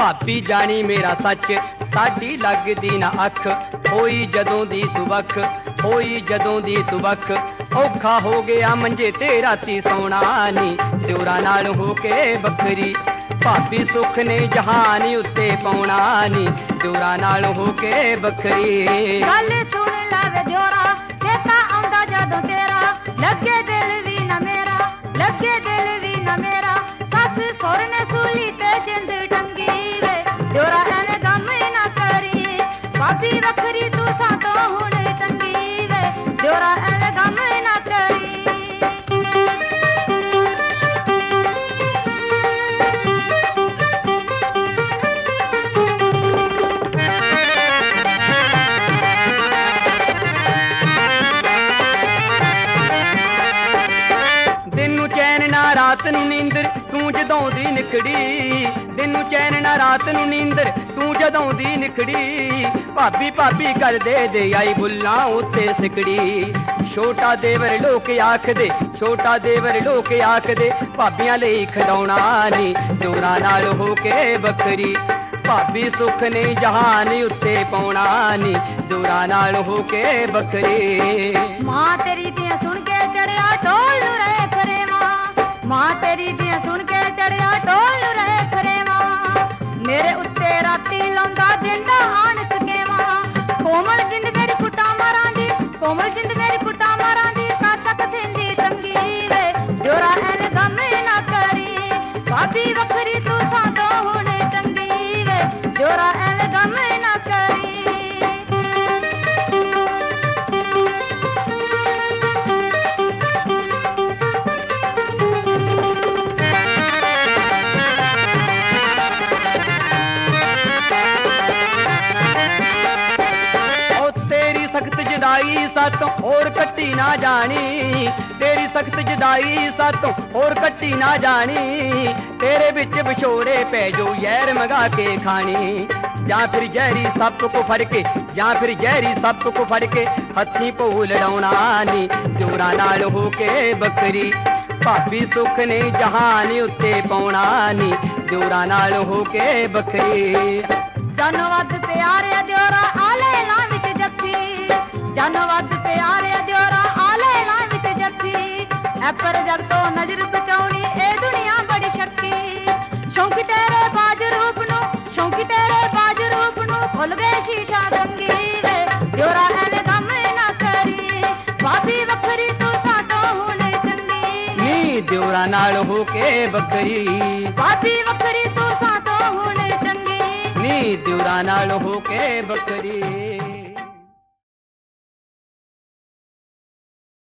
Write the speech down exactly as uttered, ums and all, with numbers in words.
भाभी जानी मेरा सच साडी लगदी ना अख होई जदों दी तू बख होई जदों दी तू बख औखा हो गया मंजे ते राती सौना नी दियोरां नाल हो के बखरी भाभी सुख ने जहान उत्ते पाउणा नी दियोरां नाल हो के बखरी गल सुन लावे दियोरा चेता आंदा जदों तेरा लगे दिल भी ना मेरा लगे दिल भी ना मेरा सस सोर ने सूली ते जिंद टंगी वे दियोरा एने गम ना करी भाभी वखरी तू सातो हुण चंगी वे दियोरा एने गम ना करी रात नू नींदर तू जदों दी निखड़ी दिन नू चैन ना रात नू नींदर तू जदों दी निखड़ी भाभी भाभी कर दे दे आई बुल्ला उत्ते सिकड़ी छोटा देवर लोक आख दे छोटा देवर लोक आख दे भाबियां लई खिडौणा नी दियोरां नाल हो के बखरी भाभी सुख ने जहान उत्ते पाउणा नी दियोरां नाल हो के बखरी मां तेरी दियां सुन के चढ़िया ढोल रहे फरे मां तेरी दियां सुन के चढ़िया ढोल रहे फरे मां मेरे उत्ते राती लौंदा दिंदा आन सके मां कोमल जिंद मेरी कुटा मारां दी कोमल जिंद मेरी कुटा मारां दी कातक थिंदी चंगी वे दियोरा एन गम ना करी भाभी वखरी तू सातो हुण चंगी वे दियोरा एन गम ना करी सख्त जुदाई सातों और कट्टी ना जानी तेरी सख्त जुदाई सातों और कट्टी ना जानी तेरे बिच विछोड़े पै जो जहर मंगा के खानी या फिर जहरी सप को फड़ के या फिर जहरी सप को फड़ के हथी पौ लड़ाउणा नी दियोरां नाल हो के बखरी भाभी सुख ने जहान उत्ते पाउणा नी दियोरां नाल हो के बखरी जानो वध प्यारे दियोरा आले ला विच जफ्फी जानो वध प्यारे दियोरा आले ला विच जफ्फी ऐ पर जग तो नजर बचाउणी ए दुनिया बड़ी शक्की शौक तेरे बाज रूप नू शौक तेरे बाज रूप नू भुल गए शीशा रंगी वे दियोरा एने गम ना करी भाभी वखरी तू सातो हुण चंगी नी दियोरां नाल हो के बखरी भाभी वखरी तू सातो हुण चंगी नी दियोरां नाल हो के बखरी।